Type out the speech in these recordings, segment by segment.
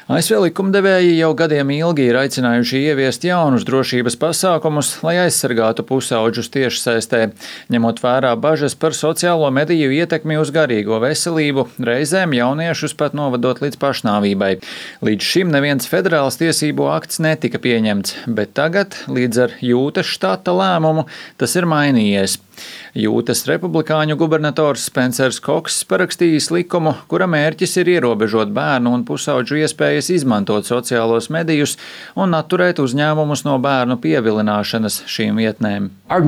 ASV likumdevēji jau gadiem ilgi ir aicinājuši ieviest jaunus drošības pasākumus, lai aizsargātu pusaudžus tiešsaistē, ņemot vērā bažas par sociālo mediju ietekmi uz garīgo veselību, reizēm jauniešus pat novadot līdz pašnāvībai. Līdz šim neviens federāls tiesību akts netika pieņemts, bet tagad, līdz ar Jūtas štata lēmumu, tas ir mainījies. Jūtas republikāņu gubernators Spencers Koks parakstījis likumu, kura mērķis ir ierobežot bērnu un pusaudžu iespējas izmantot sociālos medijus un atturēt uzņēmumus no bērnu pievilināšanas šīm vietnēm.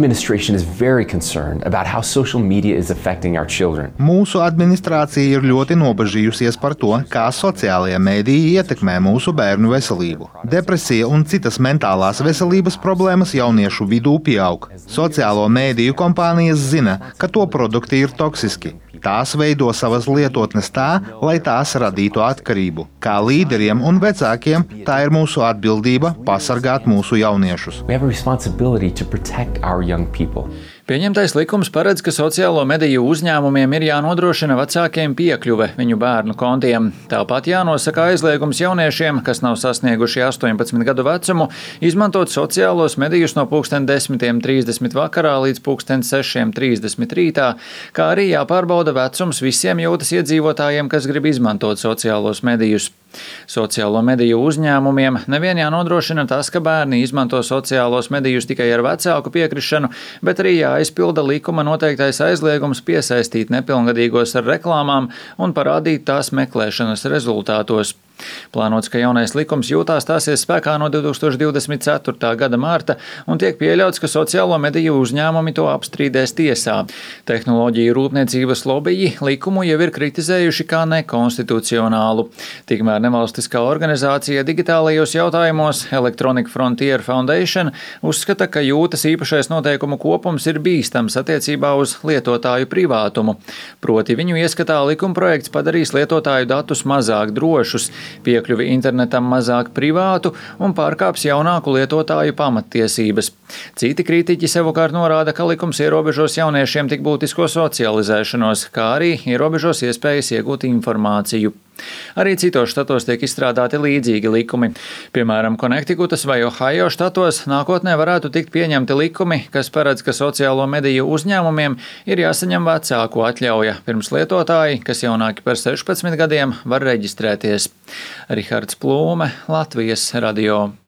Mūsu administrācija ir ļoti nobažījusies par to, kā sociālajie mediji ietekmē mūsu bērnu veselību. Depresija un citas mentālās veselības problēmas jauniešu vidū pieaug. Sociālo mediju kompānijas zina, ka to produkti ir toksiski. Tās veido savas lietotnes tā, lai tās radītu atkarību. Kā līderiem un vecākiem, tā ir mūsu atbildība pasargāt mūsu jauniešus. Pieņemtais likums paredz, ka sociālo mediju uzņēmumiem ir jānodrošina vecākiem piekļuve viņu bērnu kontiem. Tāpat jānosaka aizliegums jauniešiem, kas nav sasnieguši 18 gadu vecumu, izmantot sociālos medijus no 10:30 vakarā līdz 6:30 rītā, kā arī jāpārbauda vecums visiem Jūtas iedzīvotājiem, kas grib izmantot sociālos medijus. Sociālo mediju uzņēmumiem nevien jānodrošina tas, ka bērni izmanto sociālos medijus tikai ar vecāku piekrišanu, bet arī jāizpilda likuma noteiktais aizliegums piesaistīt nepilngadīgos ar reklāmām un parādīt tās meklēšanas rezultātos. Plānots, ka jaunais likums Jūtā stāsies spēkā no 2024. gada marta un tiek pieļauts, ka sociālo mediju uzņēmumi to apstrīdēs tiesā. Tehnoloģiju rūpniecības lobiji likumu jau ir kritizējuši kā nekonstitucionālu. Tikmēr nevalstiskā organizācija digitālajos jautājumos Electronic Frontier Foundation uzskata, ka Jūtas īpašais noteikumu kopums ir bīstams attiecībā uz lietotāju privātumu. Proti viņu ieskatā likumprojekts padarīs lietotāju datus mazāk drošus, piekļuvi internetam mazāk privātu un pārkāps jaunāku lietotāju pamattiesības. Citi kritiķi savukārt norāda, ka likums ierobežos jauniešiem tik būtisko socializēšanos, kā arī ierobežos iespējas iegūt informāciju. Arī citos štatos tiek izstrādāti līdzīgi likumi. Piemēram, Konektikutas vai Ohajo štatos nākotnē varētu tikt pieņemti likumi, kas paredz, ka sociālo mediju uzņēmumiem ir jāsaņem vecāku atļauja, pirms lietotāji, kas jaunāki par 16 gadiem, var reģistrēties. Rihards Plūme, Latvijas radio.